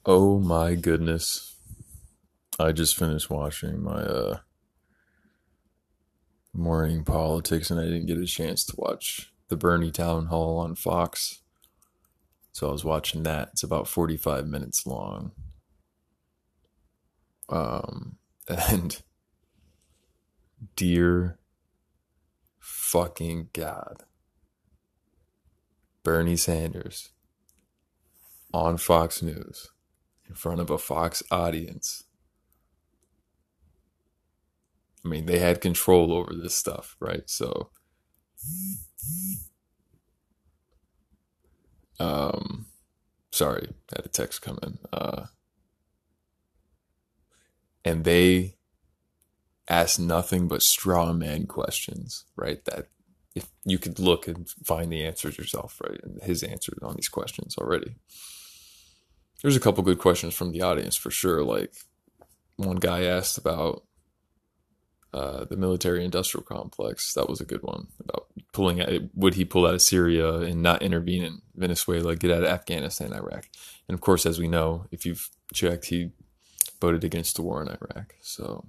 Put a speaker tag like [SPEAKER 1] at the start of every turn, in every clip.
[SPEAKER 1] Oh my goodness. I just finished watching my morning politics and I didn't get a chance to watch the Bernie town hall on Fox. So I was watching that. It's about 45 minutes long. And dear fucking God, Bernie Sanders on Fox News in front of a Fox audience. I mean, they had control over this stuff, right? So, um, sorry, I had a text come in. And they asked nothing but straw man questions, right? That if you could look and find the answers yourself, right? And his answers on these questions already. There's a couple good questions from the audience for sure. Like one guy asked about the military-industrial complex. That was a good one about pulling out. Would he pull out of Syria and not intervene in Venezuela, get out of Afghanistan, Iraq? And of course, as we know, if you've checked, he voted against the war in Iraq. So,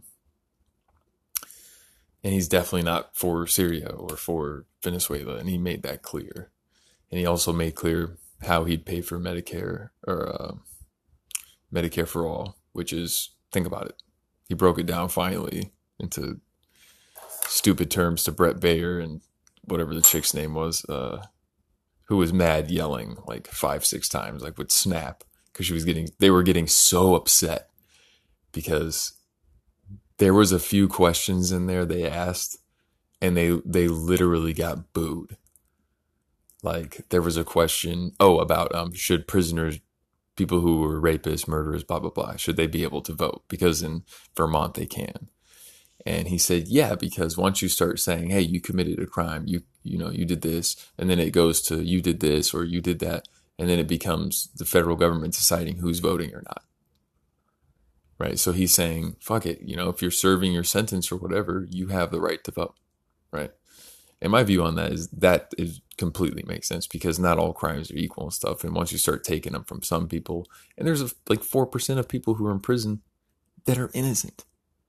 [SPEAKER 1] and he's definitely not for Syria or for Venezuela, and he made that clear. And he also made clear how he'd pay for Medicare or Medicare for all, which is, think about it. He broke it down finally into stupid terms to Brett Bayer and whatever the chick's name was, who was mad, yelling like 5, 6 times, like would snap because they were getting so upset because there was a few questions in there they asked and they literally got booed. Like there was a question, about should prisoners, people who were rapists, murderers, blah blah blah, should they be able to vote? Because in Vermont they can. And he said, yeah, because once you start saying, hey, you committed a crime, you did this, and then it goes to you did this or you did that, and then it becomes the federal government deciding who's voting or not. Right? So he's saying, fuck it, if you're serving your sentence or whatever, you have the right to vote. Right? And my view on that is completely makes sense because not all crimes are equal and stuff. And once you start taking them from some people, and there's like 4% of people who are in prison that are innocent.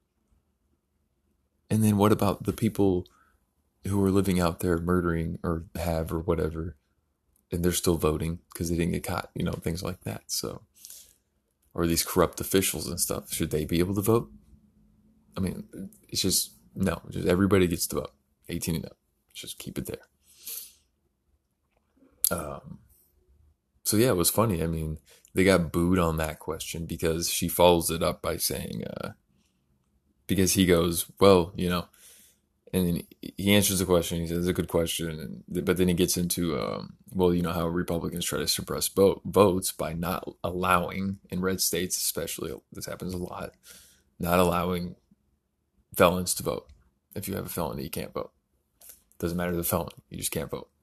[SPEAKER 1] And then what about the people who are living out there murdering or have or whatever, and they're still voting because they didn't get caught, things like that. So, or these corrupt officials and stuff, should they be able to vote? I mean, it's just, no, just everybody gets to vote, 18 and up. Just keep it there. So yeah, it was funny. I mean, they got booed on that question because she follows it up by saying, because he goes, well, and then he answers the question. He says, it's a good question. But then he gets into, how Republicans try to suppress votes by not allowing, in red states especially, this happens a lot, not allowing felons to vote. If you have a felony, you can't vote. Doesn't matter the felony, you just can't vote.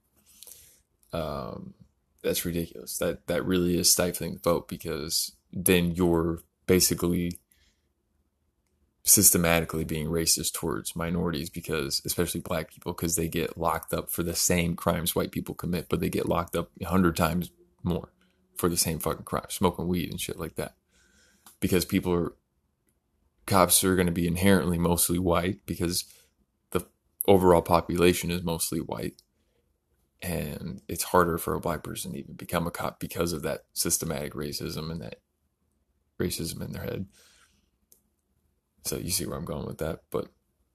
[SPEAKER 1] That's ridiculous. That really is stifling the vote because then you're basically systematically being racist towards minorities because, especially black people, because they get locked up for the same crimes white people commit, but they get locked up 100 times more for the same fucking crime, smoking weed and shit like that. Because cops are going to be inherently mostly white because the overall population is mostly white. And it's harder for a black person to even become a cop because of that systematic racism and that racism in their head. So you see where I'm going with that. But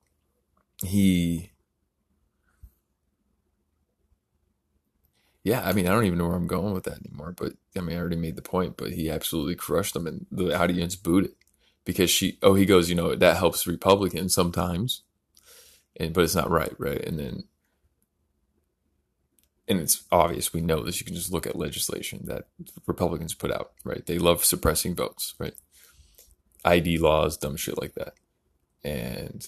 [SPEAKER 1] I don't even know where I'm going with that anymore. But I already made the point, but he absolutely crushed them and the audience booed it because he goes, that helps Republicans sometimes, but it's not right. And it's obvious, we know this, you can just look at legislation that Republicans put out, right? They love suppressing votes, right? ID laws, dumb shit like that. And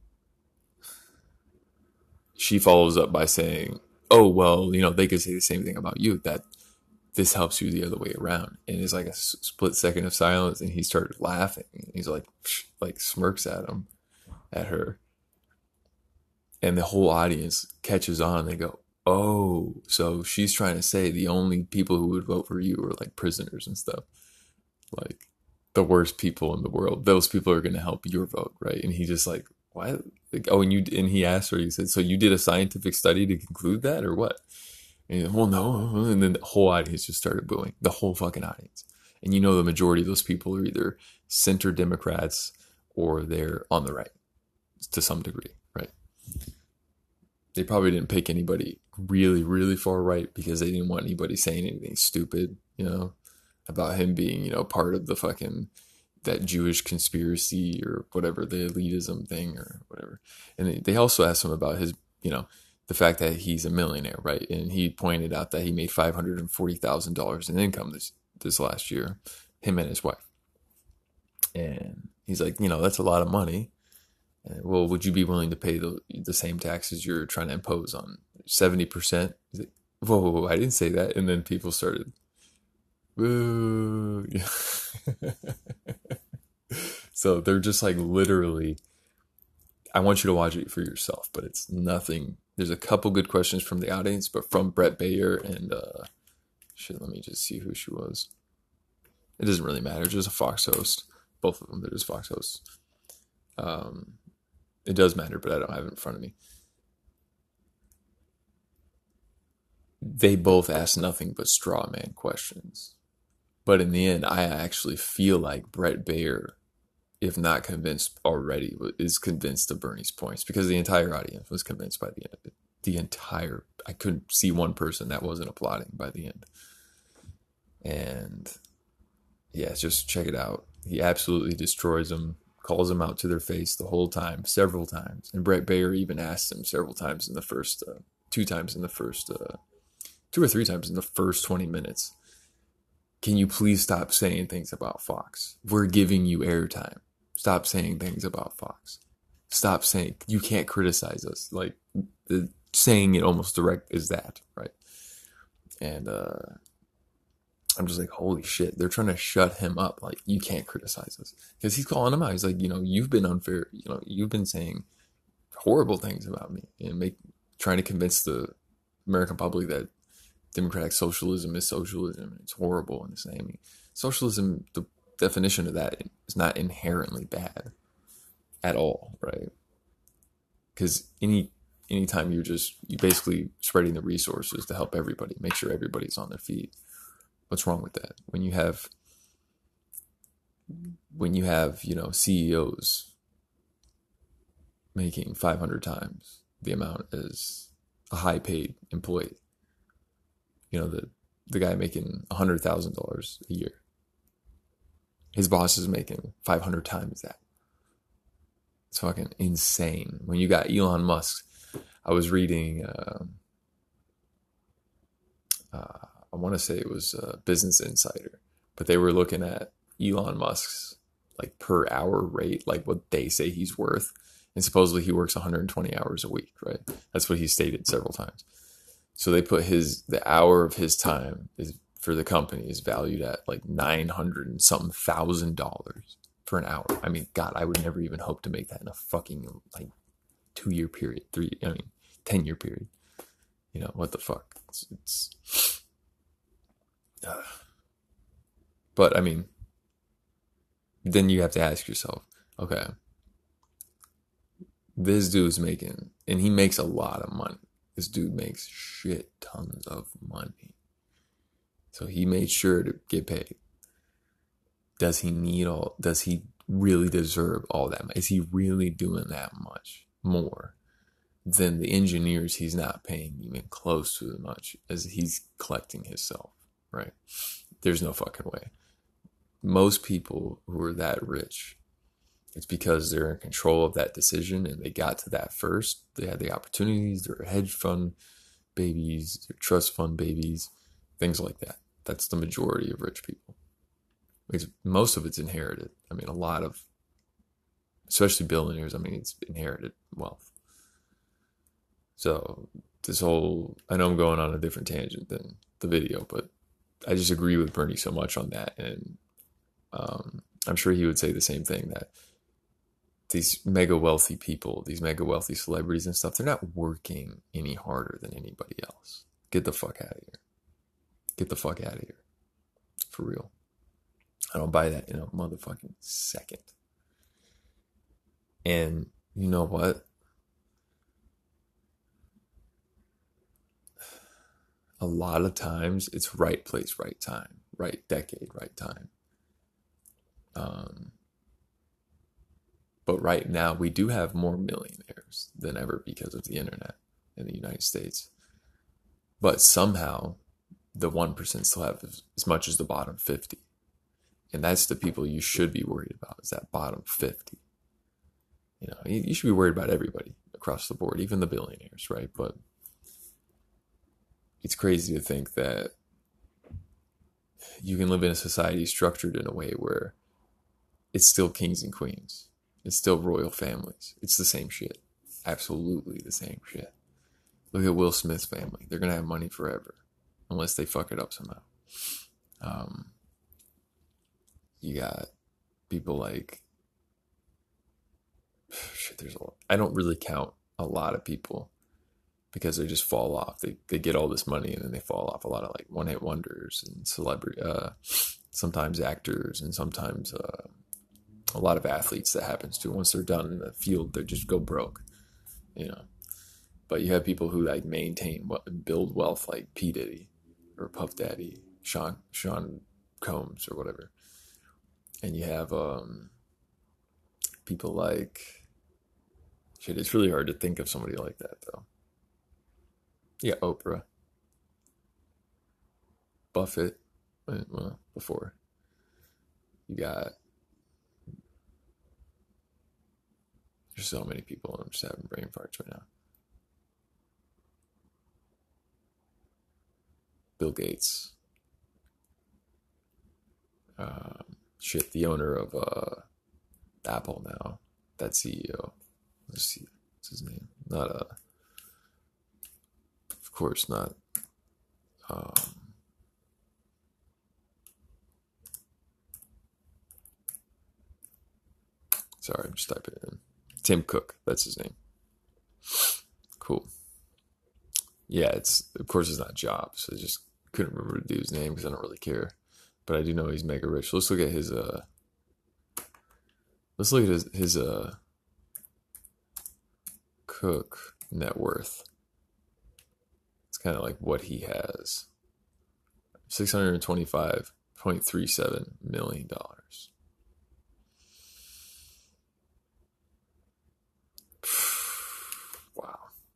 [SPEAKER 1] she follows up by saying, oh, well, they could say the same thing about you, that this helps you the other way around. And it's like a split second of silence, and he started laughing. He's like smirks at her. And the whole audience catches on. They go, oh, so she's trying to say the only people who would vote for you are like prisoners and stuff. Like the worst people in the world, those people are going to help your vote, right? And he just like, why? Like, oh, and he asked her, he said, so you did a scientific study to conclude that or what? And he said, well, no. And then the whole audience just started booing, the whole fucking audience. And you know, the majority of those people are either center Democrats or they're on the right to some degree, right? They probably didn't pick anybody really, really far right because they didn't want anybody saying anything stupid, about him being, part of the fucking that Jewish conspiracy or whatever, the elitism thing or whatever. And they also asked him about his, the fact that he's a millionaire, right? And he pointed out that he made $540,000 in income this last year, him and his wife. And he's like, that's a lot of money. And, well, would you be willing to pay the same taxes you're trying to impose on 70%? He's like, whoa, I didn't say that. And then people started, boo. So they're just like literally, I want you to watch it for yourself, but it's nothing. There's a couple good questions from the audience, but from Brett Baer and, let me just see who she was. It doesn't really matter. Just a Fox host. Both of them, they're just Fox hosts. It does matter, but I don't have it in front of me. They both asked nothing but straw man questions. But in the end, I actually feel like Brett Baer, if not convinced already, is convinced of Bernie's points because the entire audience was convinced by the end of it. I couldn't see one person that wasn't applauding by the end. And yeah, just check it out. He absolutely destroys them, calls them out to their face the whole time, several times. And Brett Baer even asked him several times in the first, 2 or 3 times in the first 20 minutes. Can you please stop saying things about Fox? We're giving you airtime. Stop saying things about Fox. Stop saying, you can't criticize us. Like, saying it almost direct is that, right? And I'm just like, holy shit, they're trying to shut him up. Like, you can't criticize us. Because he's calling him out. He's like, you've been unfair. You've been saying horrible things about me and trying to convince the American public that democratic socialism is socialism. It's horrible and the same. I mean, socialism, the definition of that is not inherently bad at all, right? Because anytime you're basically spreading the resources to help everybody, make sure everybody's on their feet. What's wrong with that? When you have CEOs making 500 times the amount as a high paid employee, the guy making $100,000 a year, his boss is making 500 times that. It's fucking insane. When you got Elon Musk, I was reading, I want to say it was Business Insider, but they were looking at Elon Musk's like per hour rate, like what they say he's worth. And supposedly he works 120 hours a week, right? That's what he stated several times. So they put the hour of his time is for the company is valued at like $900 and something thousand for an hour. I mean, God, I would never even hope to make that in a fucking like 2-year period, 10-year period. What the fuck? But I mean, then you have to ask yourself, okay, this dude's making, and he makes a lot of money. This dude makes shit tons of money. So he made sure to get paid. Does he really deserve all that money? Is he really doing that much more than the engineers he's not paying even close to as much as he's collecting himself, right? There's no fucking way. Most people who are that rich, it's because they're in control of that decision and they got to that first. They had the opportunities. They're hedge fund babies, they're trust fund babies, things like that. That's the majority of rich people. Most of it's inherited. I mean, a lot of, especially billionaires, it's inherited wealth. So I know I'm going on a different tangent than the video, but I just agree with Bernie so much on that. And I'm sure he would say the same thing, that these mega wealthy people, these mega wealthy celebrities and stuff, they're not working any harder than anybody else. Get the fuck out of here. Get the fuck out of here. For real. I don't buy that in a motherfucking second. And you know what? A lot of times it's right place, right time, right decade, right time. But right now we do have more millionaires than ever because of the internet in the United States. But somehow the 1% still have as much as the bottom 50. And that's the people you should be worried about, is that bottom 50. You know, you should be worried about everybody across the board, even the billionaires, right? But it's crazy to think that you can live in a society structured in a way where it's still kings and queens. It's still royal families. It's the same shit. Absolutely the same shit. Look at Will Smith's family. They're going to have money forever unless they fuck it up somehow. You got people like, shit, I don't really count a lot of people because they just fall off. They get all this money and then they fall off. A lot of like one-hit wonders and celebrity, sometimes actors, and sometimes a lot of athletes that happens to. Once they're done in the field, they just go broke, you know. But you have people who like maintain, build wealth, like P. Diddy or Puff Daddy, Sean Combs or whatever. And you have people like, shit, it's really hard to think of somebody like that though. Yeah, Oprah, Buffett, well, before. You got, there's so many people. I'm just having brain farts right now. Bill Gates. Shit, the owner of Apple now. That CEO. Let's see. What's his name? Not of course not. Sorry, I'm just typing it in. Tim Cook, that's his name. Cool. Yeah, of course it's not Jobs. I just couldn't remember the dude's name because I don't really care. But I do know he's mega rich. Let's look at his Cook net worth. It's kind of like what he has. $625.37 million. Wow.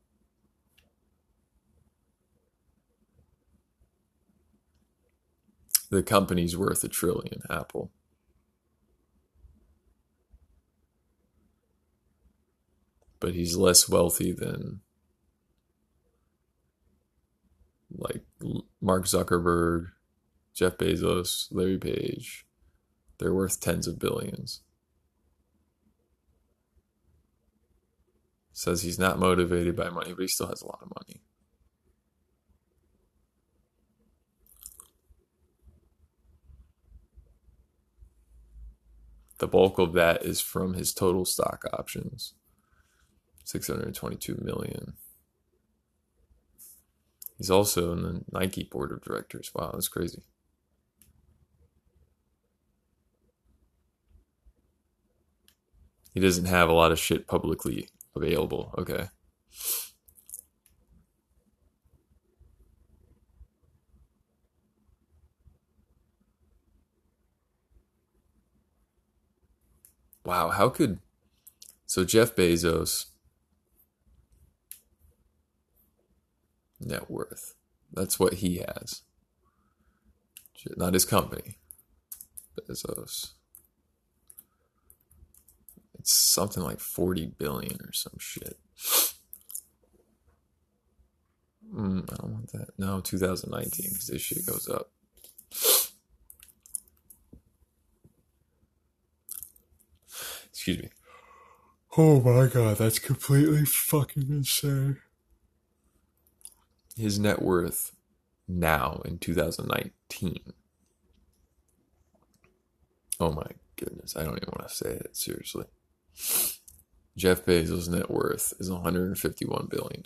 [SPEAKER 1] The company's worth $1 trillion, Apple. But he's less wealthy than like Mark Zuckerberg, Jeff Bezos, Larry Page. They're worth tens of billions. Says he's not motivated by money, but he still has a lot of money. The bulk of that is from his total stock options. 622 million. He's also in the Nike board of directors. Wow, that's crazy. He doesn't have a lot of shit publicly available. Okay. Wow, so Jeff Bezos net worth. That's what he has. Not his company. Bezos. It's something like 40 billion or some shit. I don't want that. No, 2019, because this shit goes up. Excuse me. Oh my god, that's completely fucking insane. His net worth now in 2019. Oh my goodness, I don't even want to say it, seriously. Jeff Bezos' net worth is $151 billion.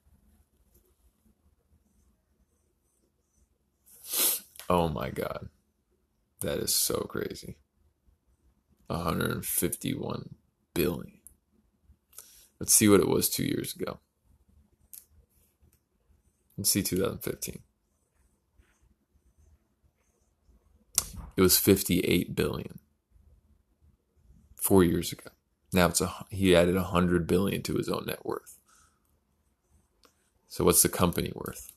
[SPEAKER 1] Oh my god. That is so crazy. 151 billion. Let's see what it was 2 years ago. Let's see 2015. It was 58 billion 4 years ago. Now he added 100 billion to his own net worth. So what's the company worth?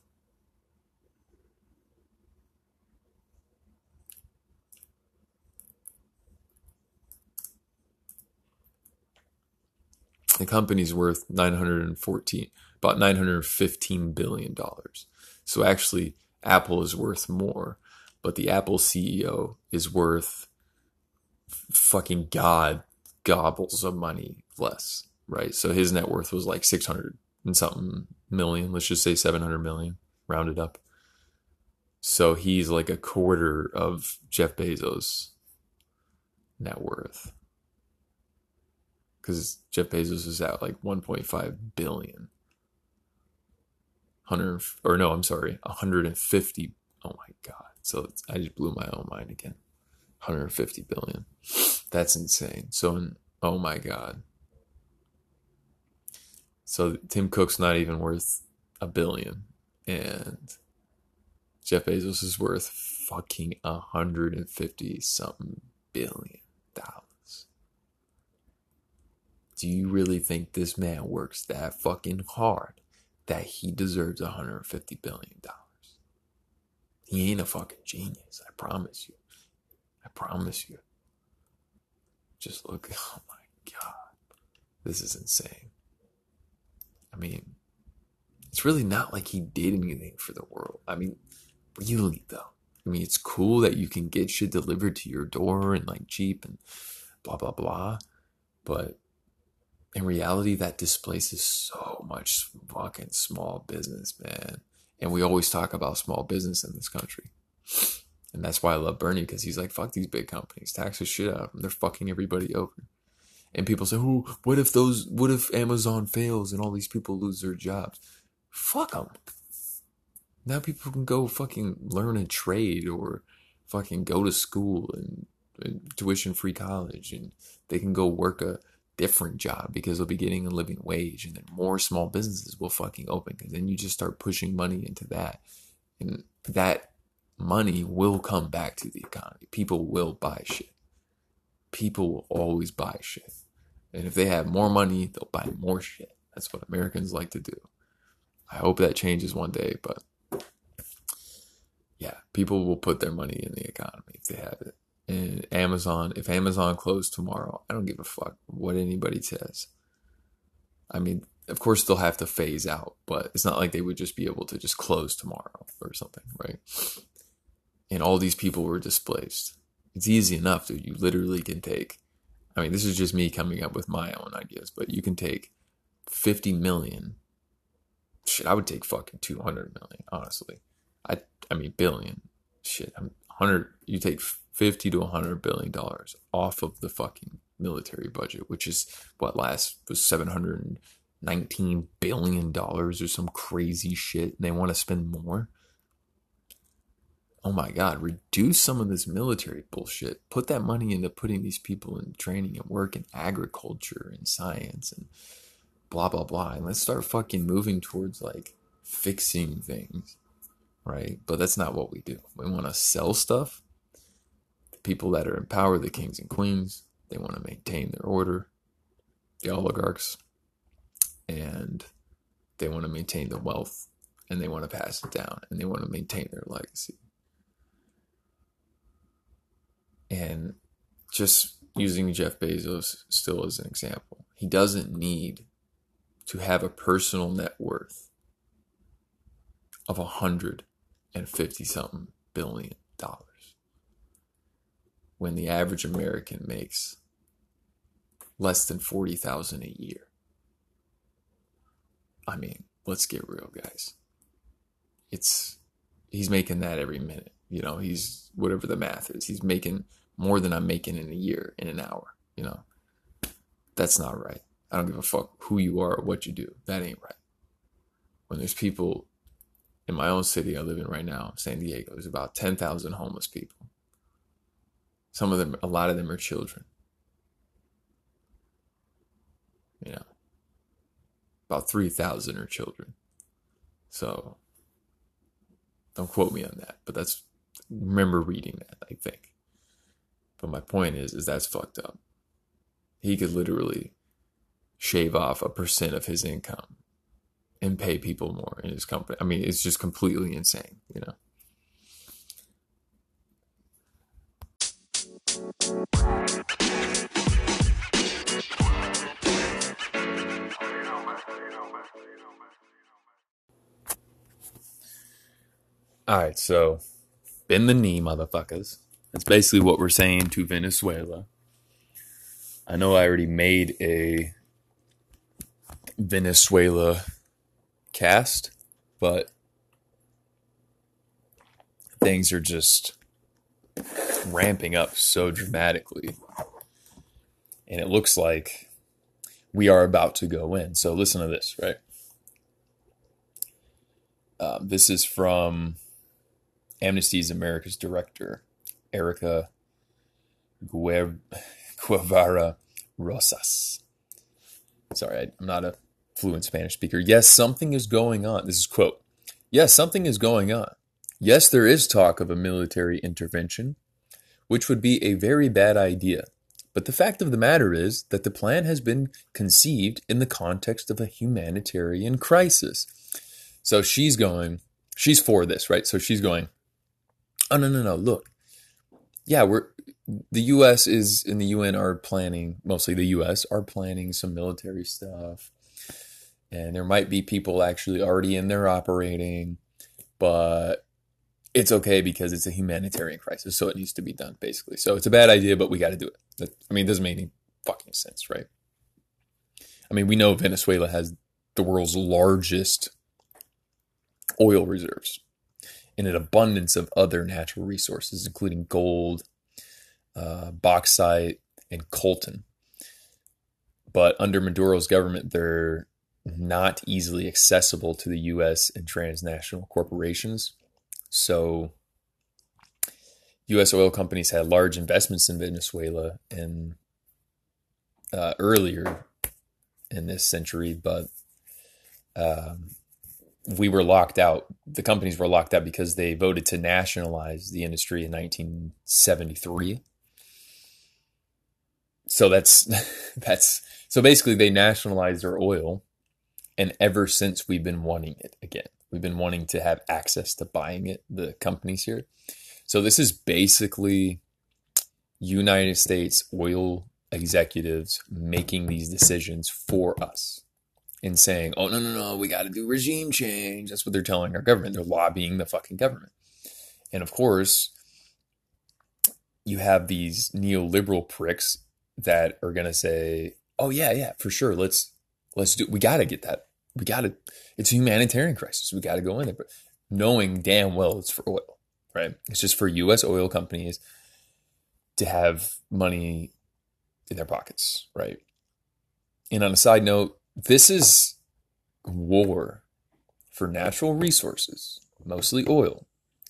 [SPEAKER 1] The company's worth about $915 billion. So actually, Apple is worth more, but the Apple CEO is worth fucking God gobbles of money less, right? So his net worth was like 600 and something million. Let's just say 700 million, rounded up. So he's like a quarter of Jeff Bezos' net worth. Because Jeff Bezos is at like 1.5 billion. 150. Oh my God. So I just blew my own mind again. 150 billion. That's insane. So, oh my God. So Tim Cook's not even worth $1 billion. And Jeff Bezos is worth fucking 150 something billion dollars. Do you really think this man works that fucking hard that he deserves $150 billion? He ain't a fucking genius. I promise you. I promise you. Just look. Oh my God. This is insane. I mean, it's really not like he did anything for the world. I mean, really though. I mean, it's cool that you can get shit delivered to your door and like cheap and blah, blah, blah. But in reality, that displaces so much fucking small business, man. And we always talk about small business in this country. And that's why I love Bernie, because he's like, fuck these big companies. Tax the shit out of them. They're fucking everybody over. And people say, oh, what if Amazon fails and all these people lose their jobs? Fuck them. Now people can go fucking learn a trade or fucking go to school and tuition-free college. And they can go work a different job because they'll be getting a living wage, and then more small businesses will fucking open, because then you just start pushing money into that, and that money will come back to the economy. People will buy shit. People will always buy shit, and if they have more money, they'll buy more shit. That's what Americans like to do. I hope that changes one day, but yeah, people will put their money in the economy if they have it. And if Amazon closed tomorrow, I don't give a fuck what anybody says. I mean, of course they'll have to phase out, but it's not like they would just be able to just close tomorrow or something, right? And all these people were displaced. It's easy enough that you literally can take, I mean, this is just me coming up with my own ideas, but you can take 50 million. Shit, I would take fucking 200 million, honestly. I mean, billion. Shit, 100, you take 50 to 100 billion dollars off of the fucking military budget, which is what was 719 billion dollars or some crazy shit, and they want to spend more. Oh my God, reduce some of this military bullshit. Put that money into putting these people in training and work in agriculture and science and blah, blah, blah. And let's start fucking moving towards like fixing things, right? But that's not what we do. We want to sell stuff. The people that are in power, the kings and queens, they want to maintain their order. The oligarchs. And they want to maintain the wealth, and they want to pass it down, and they want to maintain their legacy. And just using Jeff Bezos still as an example, he doesn't need to have a personal net worth of 150 something billion dollars when the average American makes less than 40,000 a year. I mean, let's get real, guys. He's making that every minute. You know, he's whatever the math is. He's making more than I'm making in a year, in an hour. You know, that's not right. I don't give a fuck who you are or what you do. That ain't right. When there's people in my own city I live in right now, San Diego, there's about 10,000 homeless people. Some of them, a lot of them are children. You know, about 3,000 are children. So don't quote me on that, but that's, remember reading that, I think. But my point is that's fucked up. He could literally shave off 1% of his income and pay people more in his company. I mean, it's just completely insane, you know? All right, so bend the knee, motherfuckers. That's basically what we're saying to Venezuela. I know I already made a Venezuela cast, but things are just ramping up so dramatically. And it looks like we are about to go in. So listen to this, right? This is from Amnesty's America's director, Erica Guevara Rosas. Sorry, I'm not a fluent Spanish speaker. Yes, something is going on. This is quote. Yes, something is going on. Yes, there is talk of a military intervention, which would be a very bad idea. But the fact of the matter is that the plan has been conceived in the context of a humanitarian crisis. So she's for this, right? So she's going, oh, no, look. Yeah, the U.S. is, and the UN are planning, mostly the U.S. are planning some military stuff. And there might be people actually already in there operating, but it's okay because it's a humanitarian crisis, so it needs to be done, basically. So it's a bad idea, but we got to do it. I mean, it doesn't make any fucking sense, right? I mean, we know Venezuela has the world's largest oil reserves and an abundance of other natural resources, including gold, bauxite, and coltan. But under Maduro's government, they're not easily accessible to the U.S. and transnational corporations. So U.S. oil companies had large investments in Venezuela in earlier in this century, but we were locked out. The companies were locked out because they voted to nationalize the industry in 1973. So so basically they nationalized our oil, and ever since we've been wanting it again. We've been wanting to have access to buying it, the companies here. So this is basically United States oil executives making these decisions for us and saying, oh, no, we got to do regime change. That's what they're telling our government. They're lobbying the fucking government. And of course, you have these neoliberal pricks that are going to say, oh, yeah, for sure. Let's do, we got to get that. It's a humanitarian crisis. We got to go in there, but knowing damn well it's for oil, right? It's just for U.S. oil companies to have money in their pockets, right? And on a side note, this is war for natural resources, mostly oil.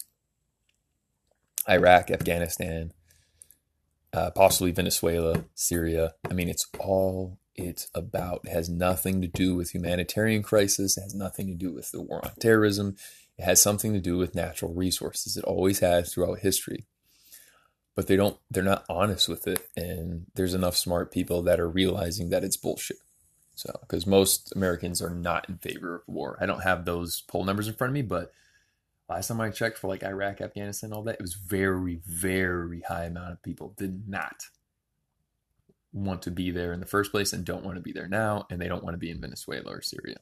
[SPEAKER 1] Iraq, Afghanistan, possibly Venezuela, Syria. I mean, it's all it's about. It has nothing to do with humanitarian crisis. It has nothing to do with the war on terrorism. It has something to do with natural resources. It always has throughout history. But they're not honest with it. And there's enough smart people that are realizing that it's bullshit. So, because most Americans are not in favor of war. I don't have those poll numbers in front of me, but last time I checked for like Iraq, Afghanistan, all that, it was very, very high amount of people did not want to be there in the first place and don't want to be there now, and they don't want to be in Venezuela or Syria.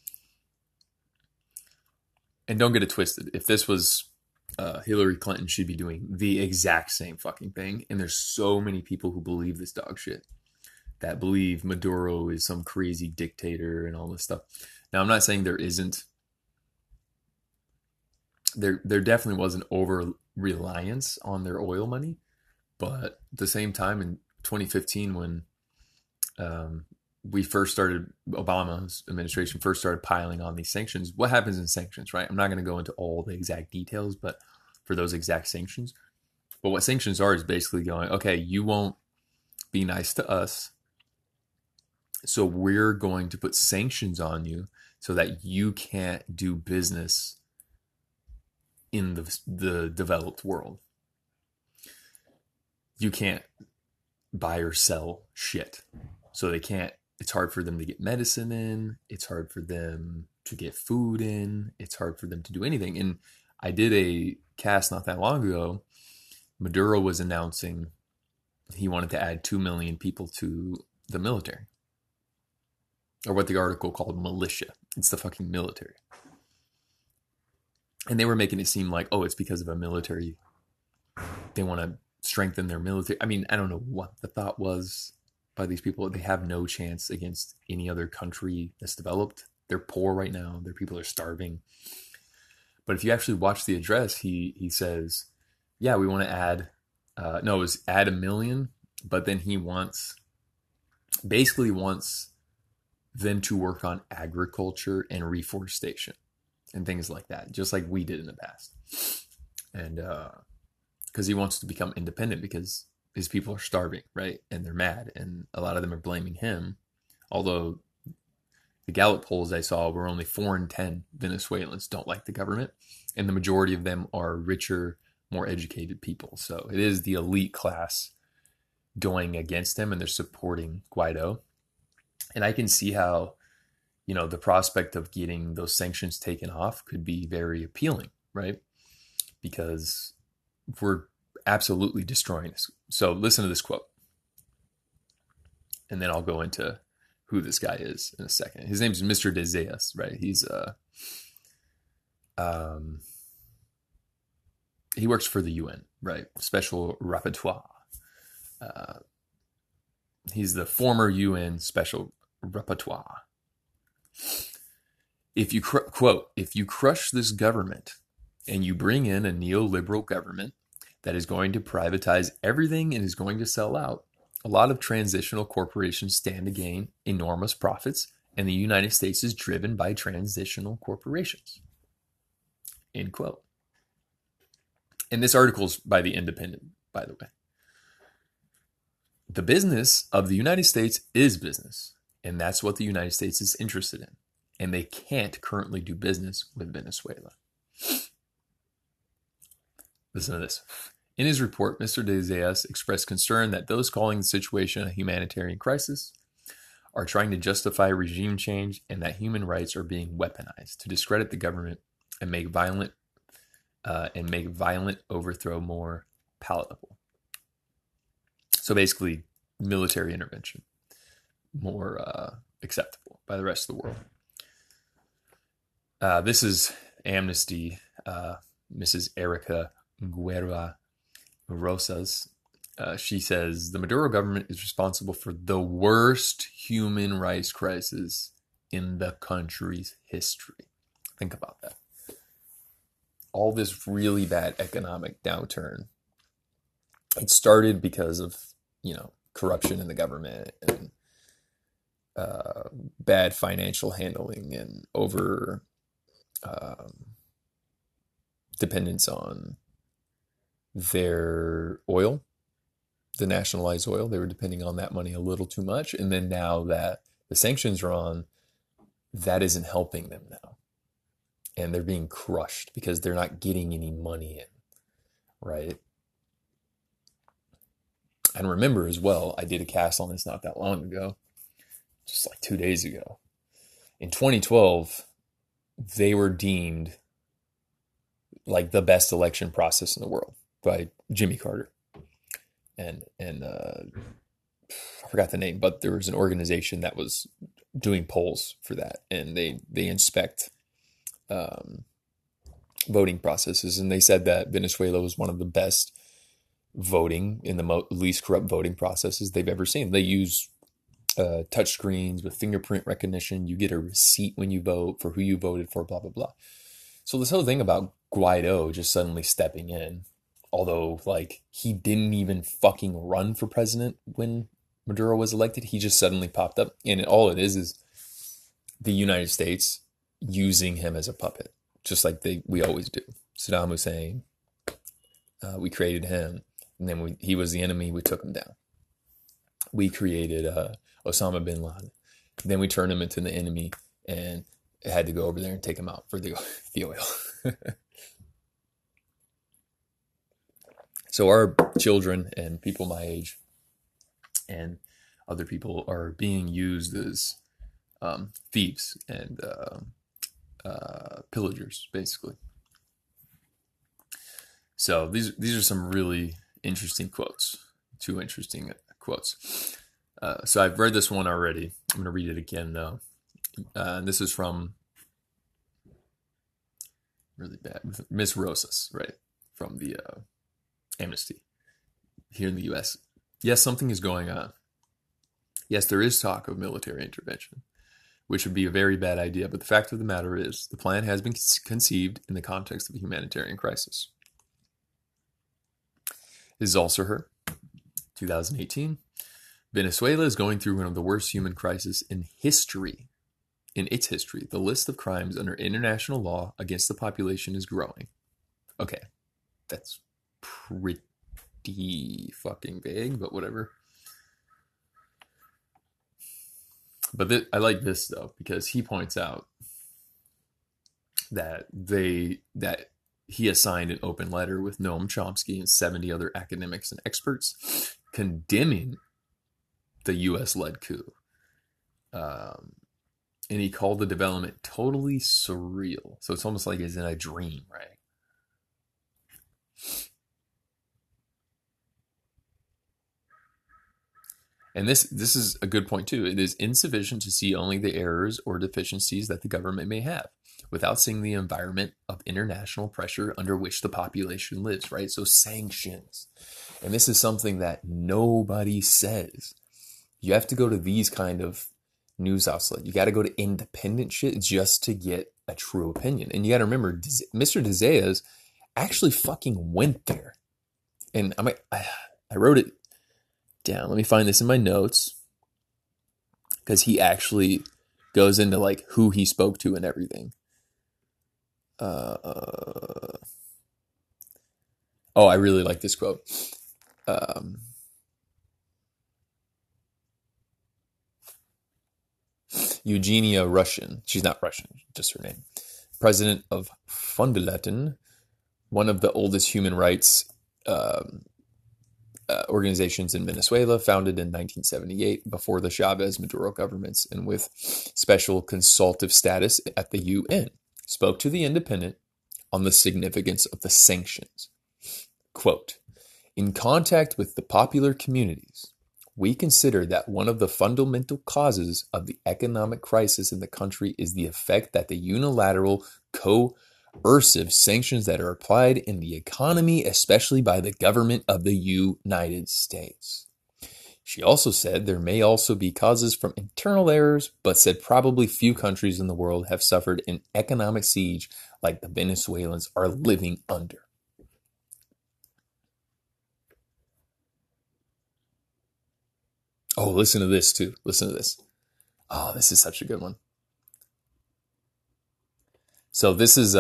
[SPEAKER 1] And don't get it twisted. If this was Hillary Clinton, she'd be doing the exact same fucking thing. And there's so many people who believe this dog shit, that believe Maduro is some crazy dictator and all this stuff. Now, I'm not saying there isn't. There definitely was an over-reliance on their oil money. But at the same time, in 2015, when Obama's administration first started piling on these sanctions, what happens in sanctions, right? I'm not going to go into all the exact details, but for those exact sanctions, But what sanctions are is basically going, okay, you won't be nice to us, so we're going to put sanctions on you so that you can't do business in the developed world. You can't buy or sell shit. So they can't, it's hard for them to get medicine in. It's hard for them to get food in. It's hard for them to do anything. And I did a cast not that long ago. Maduro was announcing he wanted to add 2 million people to the military, or what the article called militia. It's the fucking military. And they were making it seem like, oh, it's because of a military. They want to strengthen their military. I mean, I don't know what the thought was by these people. They have no chance against any other country that's developed. They're poor right now. Their people are starving. But if you actually watch the address, he says, yeah, we want to add, it was add 1 million, but then he basically wants them to work on agriculture and reforestation and things like that, just like we did in the past. And because he wants to become independent because his people are starving, right? And they're mad. And a lot of them are blaming him. Although the Gallup polls I saw were only 4 in 10 Venezuelans don't like the government. And the majority of them are richer, more educated people. So it is the elite class going against him, and they're supporting Guaido. And I can see how, the prospect of getting those sanctions taken off could be very appealing, right? Because we're absolutely destroying this. So listen to this quote. And then I'll go into who this guy is in a second. His name is Mr. De Zayas, right? He's he works for the UN, right? Special Rapporteur. He's the former UN Special Rapporteur. If you quote, if you crush this government and you bring in a neoliberal government that is going to privatize everything and is going to sell out, a lot of transitional corporations stand to gain enormous profits, and the United States is driven by transitional corporations. End quote. And this article is by The Independent, by the way. The business of the United States is business, and that's what the United States is interested in. And they can't currently do business with Venezuela. Listen to this. In his report, Mr. De Zayas expressed concern that those calling the situation a humanitarian crisis are trying to justify regime change, and that human rights are being weaponized to discredit the government and make violent overthrow more palatable. So basically, military intervention more acceptable by the rest of the world. This is Amnesty, Mrs. Erica Guerra Rosas. She says, the Maduro government is responsible for the worst human rights crisis in the country's history. Think about that. All this really bad economic downturn, it started because of, corruption in the government and bad financial handling and over dependence on their oil, the nationalized oil. They were depending on that money a little too much. And then now that the sanctions are on, that isn't helping them now. And they're being crushed because they're not getting any money in, right? And remember as well, I did a cast on this not that long ago, just like 2 days ago. In 2012, they were deemed like the best election process in the world by Jimmy Carter. And I forgot the name, but there was an organization that was doing polls for that. And they inspect voting processes. And they said that Venezuela was one of the best voting in the least corrupt voting processes they've ever seen. They use touch screens with fingerprint recognition. You get a receipt when you vote for who you voted for, blah, blah, blah. So this whole thing about Guaido just suddenly stepping in, although he didn't even fucking run for president when Maduro was elected, he just suddenly popped up. And all it is the United States using him as a puppet, just like we always do. Saddam Hussein, we created him. And then he was the enemy. We took him down. We created Osama bin Laden. Then we turned him into the enemy and had to go over there and take him out for the oil. So our children and people my age and other people are being used as thieves and pillagers, basically. So these are some really interesting quotes. 2 interesting quotes. So I've read this one already. I'm going to read it again, though. This is from, really bad, Miss Rosas, right? From the Amnesty here in the U.S. Yes, something is going on. Yes, there is talk of military intervention, which would be a very bad idea. But the fact of the matter is, the plan has been conceived in the context of a humanitarian crisis. This is also her. 2018. Venezuela is going through one of the worst human crises in history. In its history, the list of crimes under international law against the population is growing. Okay, that's pretty fucking vague, but whatever. But I like this, though, because he points out that he assigned an open letter with Noam Chomsky and 70 other academics and experts condemning the U.S.-led coup. And he called the development totally surreal. So it's almost like he's in a dream, right? And this is a good point, too. It is insufficient to see only the errors or deficiencies that the government may have without seeing the environment of international pressure under which the population lives, right? So sanctions. And this is something that nobody says. You have to go to these kind of news outlets. You got to go to independent shit just to get a true opinion. And you got to remember, Mr. DeZayas actually fucking went there. And I wrote it down. Let me find this in my notes, because he actually goes into like who he spoke to and everything. Oh, I really like this quote. Eugenia Russian, she's not Russian, just her name, president of Fundaletten, one of the oldest human rights organizations in Venezuela, founded in 1978 before the Chavez Maduro governments and with special consultative status at the UN, spoke to The Independent on the significance of the sanctions. Quote, "In contact with the popular communities, we consider that one of the fundamental causes of the economic crisis in the country is the effect that the unilateral coercive sanctions that are applied in the economy, especially by the government of the United States." She also said there may also be causes from internal errors, but said probably few countries in the world have suffered an economic siege like the Venezuelans are living under. Oh, listen to this too. Listen to this. Oh, this is such a good one. So this is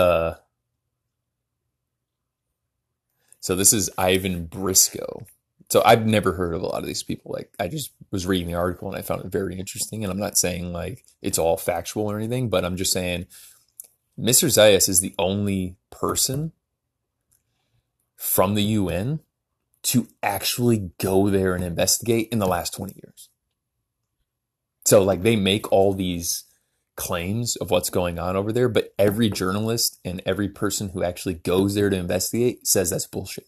[SPEAKER 1] Ivan Briscoe. So I've never heard of a lot of these people. Like, I just was reading the article and I found it very interesting. And I'm not saying like it's all factual or anything, but I'm just saying Mr. Zayas is the only person from the UN to actually go there and investigate in the last 20 years. So like they make all these claims of what's going on over there, but every journalist and every person who actually goes there to investigate says that's bullshit.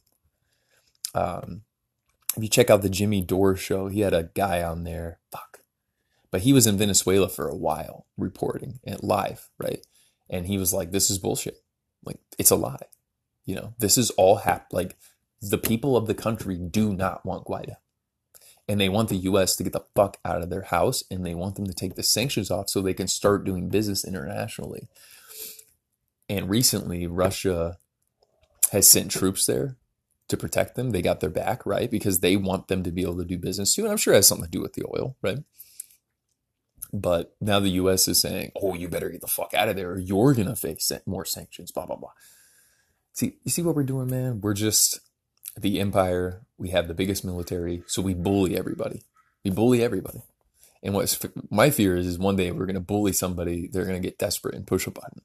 [SPEAKER 1] If you check out the Jimmy Dore show, he had a guy on there, but he was in Venezuela for a while reporting it live, right? And he was like, this is bullshit. Like, it's a lie. You know, this is all like the people of the country do not want Guaidó. And they want the U.S. to get the fuck out of their house, and they want them to take the sanctions off so they can start doing business internationally. And recently, Russia has sent troops there to protect them. They got their back, right? Because they want them to be able to do business too. And I'm sure it has something to do with the oil, right? But now the U.S. is saying, oh, you better get the fuck out of there or you're going to face more sanctions, blah, blah, blah. See, you see what we're doing, man? We're just the empire We have the biggest military, so we bully everybody. We bully everybody. And what's my fear is one day we're going to bully somebody, they're going to get desperate and push a button.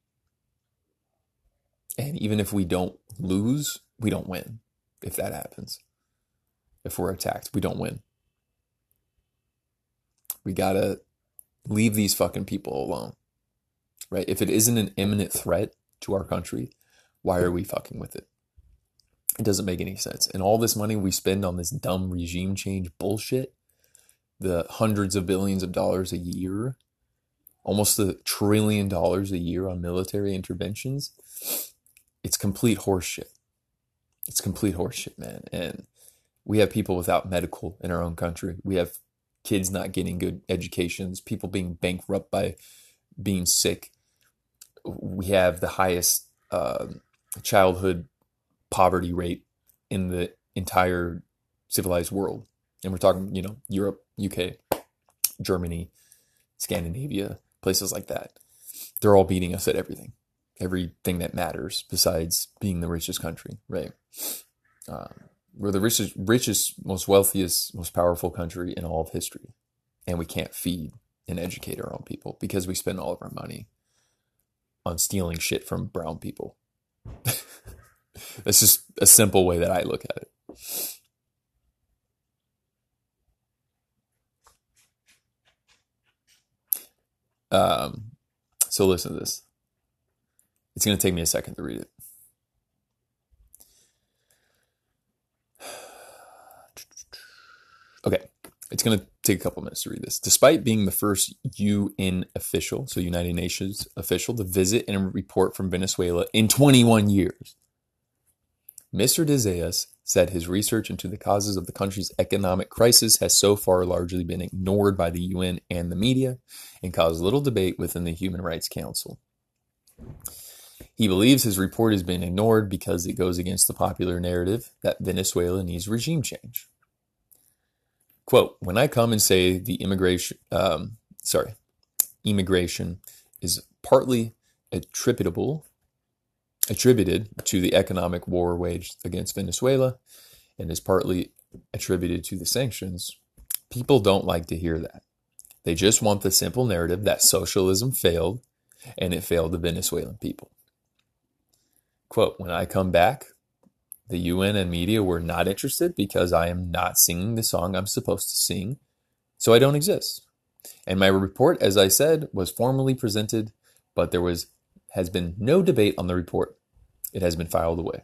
[SPEAKER 1] And even if we don't lose, we don't win. If that happens, if we're attacked, we don't win. We got to leave these fucking people alone, right? If it isn't an imminent threat to our country, why are we fucking with it? It doesn't make any sense. And all this money we spend on this dumb regime change bullshit, the hundreds of billions of dollars a year, almost $1 trillion a year on military interventions, it's complete horseshit. It's complete horseshit, man. And we have people without medical in our own country. We have kids not getting good educations, people being bankrupt by being sick. We have the highest childhood poverty rate in the entire civilized world. And we're talking, Europe, UK, Germany, Scandinavia, places like that. They're all beating us at everything that matters besides being the richest country, right? We're the richest, most wealthiest, most powerful country in all of history. And we can't feed and educate our own people because we spend all of our money on stealing shit from brown people. That's just a simple way that I look at it. So listen to this. It's going to take me a second to read it. Okay, it's going to take a couple minutes to read this. Despite being the first UN official, so United Nations official, to visit and report from Venezuela in 21 years, Mr. de Zayas said his research into the causes of the country's economic crisis has so far largely been ignored by the UN and the media and caused little debate within the Human Rights Council. He believes his report has been ignored because it goes against the popular narrative that Venezuela needs regime change. Quote, when I come and say the immigration is partly attributed to the economic war waged against Venezuela and is partly attributed to the sanctions, people don't like to hear that. They just want the simple narrative that socialism failed and it failed the Venezuelan people. Quote, when I come back, the UN and media were not interested because I am not singing the song I'm supposed to sing, so I don't exist. And my report, as I said, was formally presented, but there has been no debate on the report. It has been filed away.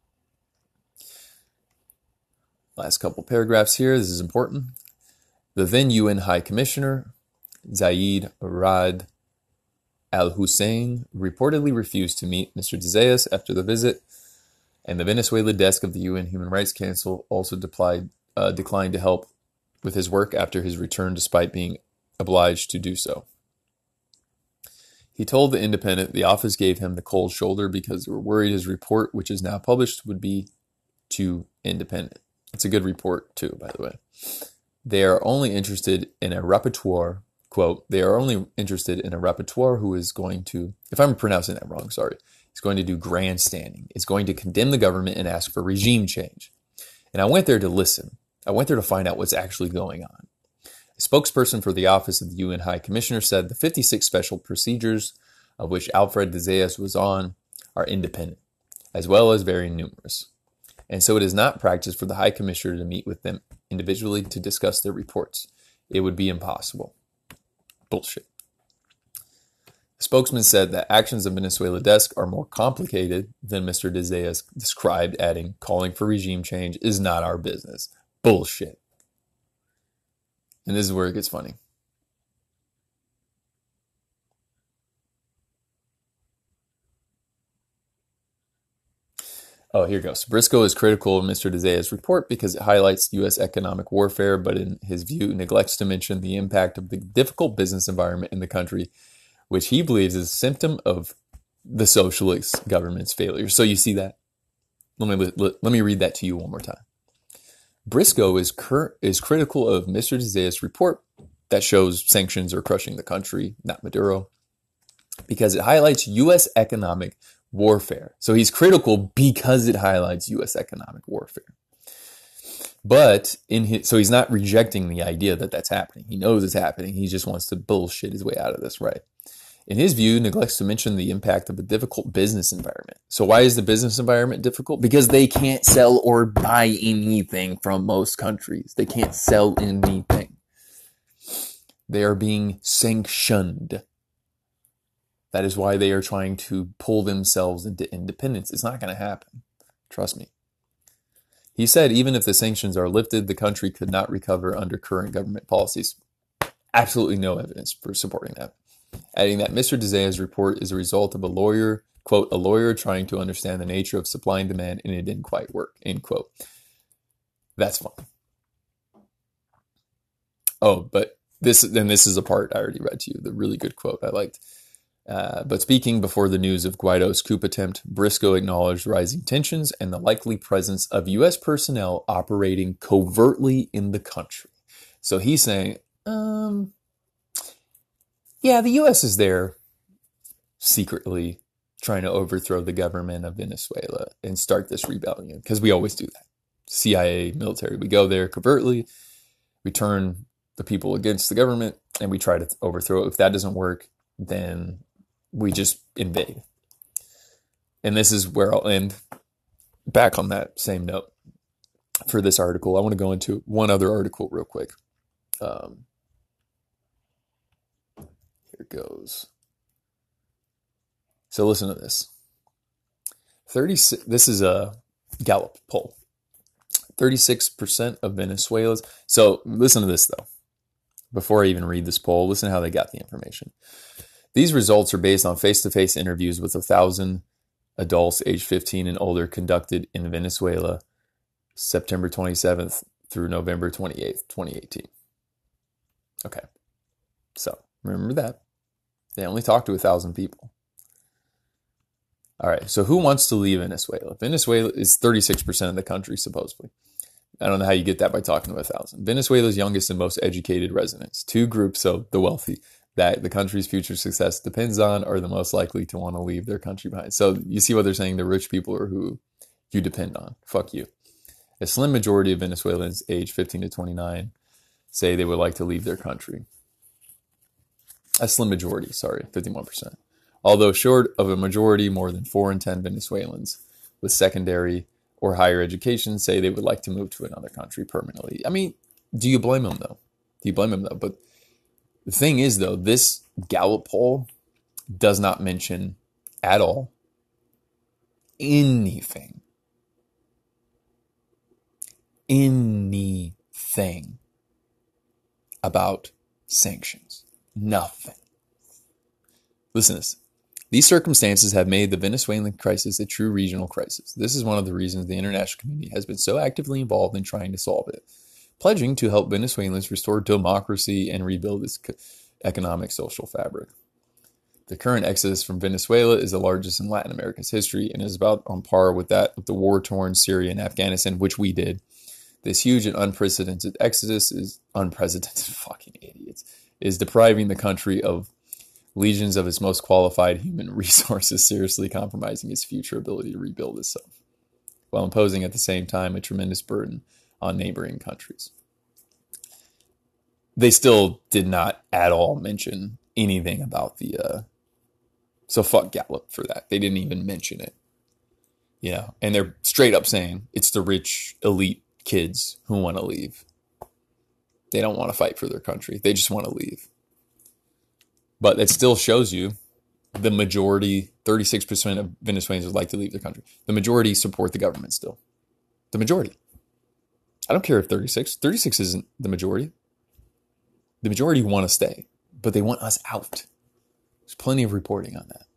[SPEAKER 1] Last couple paragraphs here. This is important. The then UN High Commissioner, Zeid Ra'ad al-Hussein, reportedly refused to meet Mr. de Zayas after the visit, and the Venezuela desk of the UN Human Rights Council also declined to help with his work after his return, despite being obliged to do so. He told The Independent the office gave him the cold shoulder because they were worried his report, which is now published, would be too independent. It's a good report, too, by the way. They are only interested in a rapporteur, quote, they are only interested in a rapporteur who is going to, if I'm pronouncing that wrong, sorry, he's going to do grandstanding. It's going to condemn the government and ask for regime change. And I went there to listen. I went there to find out what's actually going on. A spokesperson for the Office of the UN High Commissioner said the 56 special procedures, of which Alfred de Zayas was on, are independent, as well as very numerous. And so it is not practice for the High Commissioner to meet with them individually to discuss their reports. It would be impossible. Bullshit. The spokesman said that actions of Venezuela desk are more complicated than Mr. de Zayas described, adding, calling for regime change is not our business. Bullshit. And this is where it gets funny. Oh, here goes. Briscoe is critical of Mr. de Zayas' report because it highlights U.S. economic warfare, but in his view neglects to mention the impact of the difficult business environment in the country, which he believes is a symptom of the socialist government's failure. So you see that? Let me read that to you one more time. Briscoe is critical of Mr. de Zayas' report that shows sanctions are crushing the country, not Maduro, because it highlights U.S. economic warfare. So he's critical because it highlights U.S. economic warfare. But so he's not rejecting the idea that that's happening. He knows it's happening. He just wants to bullshit his way out of this, right? In his view, neglects to mention the impact of a difficult business environment. So why is the business environment difficult? Because they can't sell or buy anything from most countries. They can't sell anything. They are being sanctioned. That is why they are trying to pull themselves into independence. It's not going to happen. Trust me. He said even if the sanctions are lifted, the country could not recover under current government policies. Absolutely no evidence for supporting that. Adding that Mr. DeZaya's report is a result of a lawyer, quote, a lawyer trying to understand the nature of supply and demand, and it didn't quite work, end quote. That's fine. Oh, but this is a part I already read to you, the really good quote I liked. But speaking before the news of Guaido's coup attempt, Briscoe acknowledged rising tensions and the likely presence of U.S. personnel operating covertly in the country. So he's saying, yeah, the U.S. is there secretly trying to overthrow the government of Venezuela and start this rebellion, because we always do that. CIA, military, we go there covertly, we turn the people against the government, and we try to overthrow it. If that doesn't work, then we just invade. And this is where I'll end. Back on that same note for this article, I want to go into one other article real quick. Here goes. So listen to this. 36. This is a Gallup poll. 36% of Venezuelans. So listen to this though. Before I even read this poll, listen to how they got the information. These results are based on face-to-face interviews with 1,000 adults aged 15 and older conducted in Venezuela, September 27th through November 28th, 2018. Okay. So remember that. They only talked to 1,000 people. All right. So who wants to leave Venezuela? Venezuela is 36% of the country, supposedly. I don't know how you get that by talking to 1,000. Venezuela's youngest and most educated residents, two groups, so the wealthy, that the country's future success depends on, are the most likely to want to leave their country behind. So you see what they're saying? The rich people are who you depend on. Fuck you. A slim majority of Venezuelans aged 15 to 29 say they would like to leave their country. A slim majority, 51%. Although short of a majority, more than 4 in 10 Venezuelans with secondary or higher education say they would like to move to another country permanently. I mean, do you blame them though? But the thing is though, this Gallup poll does not mention at all anything about sanctions. Nothing. Listen to this. These circumstances have made the Venezuelan crisis a true regional crisis. This is one of the reasons the international community has been so actively involved in trying to solve it, pledging to help Venezuelans restore democracy and rebuild its economic social fabric. The current exodus from Venezuela is the largest in Latin America's history and is about on par with that of the war-torn Syria and Afghanistan, which we did. This huge and unprecedented exodus is fucking idiots, is depriving the country of legions of its most qualified human resources, seriously compromising its future ability to rebuild itself, while imposing at the same time a tremendous burden on neighboring countries. They still did not at all mention anything about the, so fuck Gallup for that. They didn't even mention it. Yeah, and they're straight up saying it's the rich elite kids who want to leave. They don't want to fight for their country. They just want to leave. But it still shows you the majority, 36% of Venezuelans would like to leave their country. The majority support the government still. The majority. I don't care if 36 isn't the majority. The majority want to stay, but they want us out. There's plenty of reporting on that.